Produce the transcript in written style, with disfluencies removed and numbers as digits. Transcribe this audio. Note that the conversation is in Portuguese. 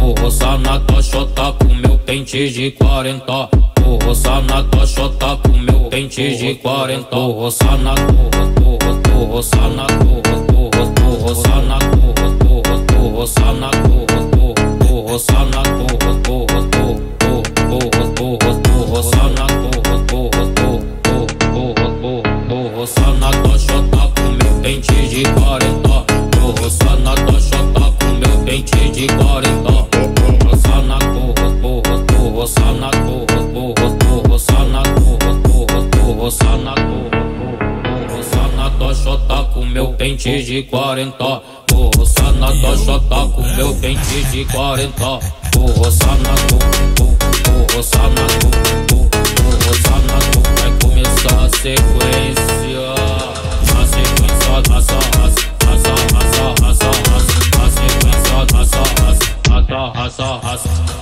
vou roçar na tochota com meu pente de 40. Vou roçar na tochota com meu pente de 40. Vou roçar na vou roçar na vou roçar na vou roçar na vou roçar na vou roçar na vou roçar na tochota com meu pente de 40. Vou roçar na tochota com meu pente de 40. Vou roçar na vou roçar na vou roçar na vou roçar na roçar na tochota com meu pente de 40. Vou roçar na tochota com meu pente de 40. Vou roçar na vou roçar na vou roçar na vai começar a sequência. A sequência da raça, a sequência da raça.